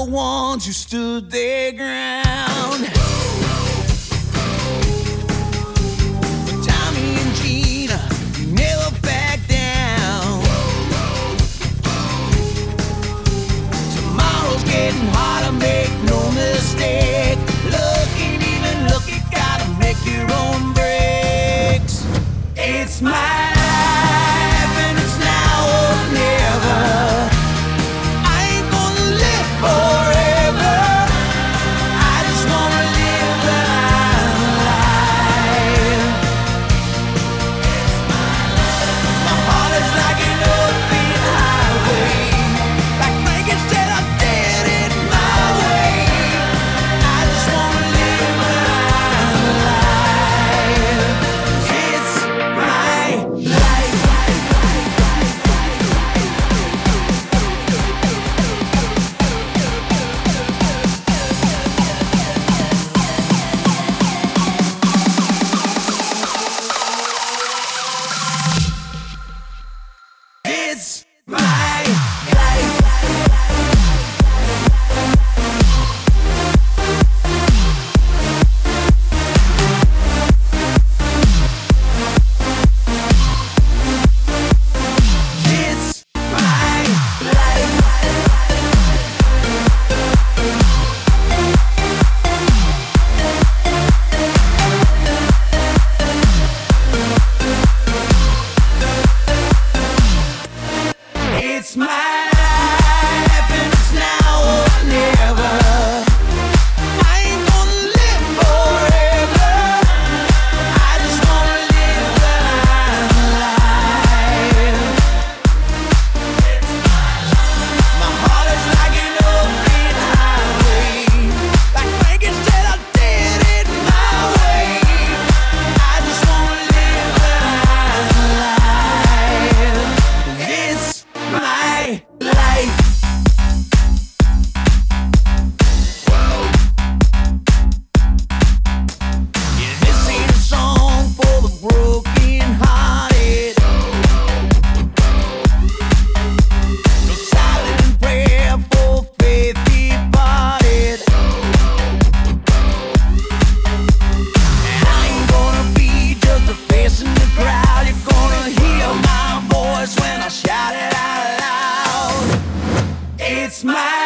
the ones who stood their ground. But Tommy and Gina never back down. Tomorrow's getting harder, make no mistake. Look ain't even look, you gotta make your own breaks. It's my life and it's now or never. I ain't gonna live forever. I just wanna live the life. My heart is like an open highway, like Frankenstein, I did it my way. I just wanna live the life. It's my life. It's my life. It's my life. It's my life and it's now or never. I ain't gonna live forever. I just wanna live the life. My heart is like an open highway, like Frankenstein, I did it my way. I just wanna live the life. It's my life. Yeah, this ain't a song for the broken-hearted. No silent prayer for faith departed. And I ain't gonna be just a face in the crowd. You're gonna hear my voice when I shout it out loud. It's my